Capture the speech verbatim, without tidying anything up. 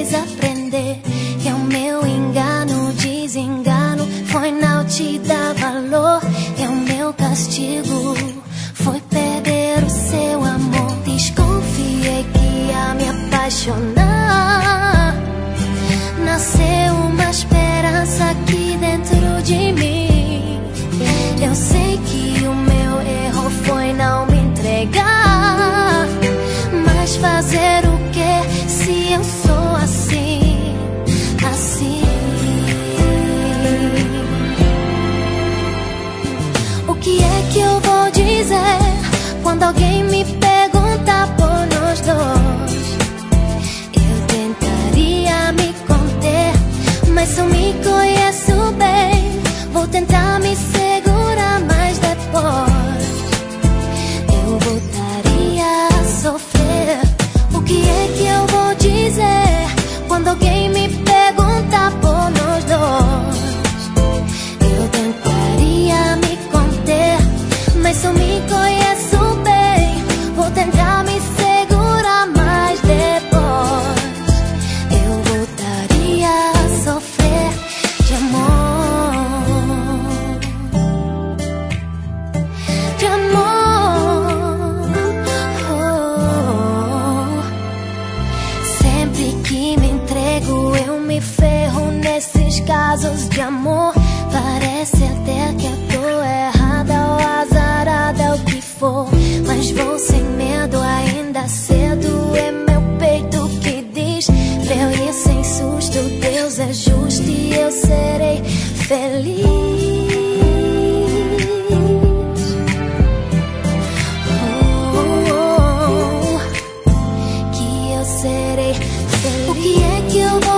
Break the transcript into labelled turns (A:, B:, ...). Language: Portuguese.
A: fiz aprender que o meu engano, desengano foi não te dar valor, e o meu castigo foi perder o seu amor. Desconfiei que ia me apaixonar, nasceu uma esperança aqui dentro de mim. Eu sei que o meu erro foi não me entregar, mas fazer o que se eu sou assim, assim? O que é que eu vou dizer quando alguém me pergunta por nós dois? Eu tentaria me conter, mas eu me conheço bem. Vou tentar me segurar, mas depois eu voltaria a sofrer. O que é que eu vou dizer quando alguém me pergunta por nós dois? Eu tentaria me conter, mas eu me conheço bem. Vou tentar me segurar, mas depois eu voltaria a sofrer de amor, de amor. Oh. Sempre que me entrego eu me ferro nesses casos de amor. Parece até que eu tô errada ou azarada, o que for, mas vou sem medo, ainda cedo. É meu peito que diz pra eu ir sem susto. Deus é justo e eu serei feliz. Oh, oh, oh, que eu serei feliz. O que é que eu vou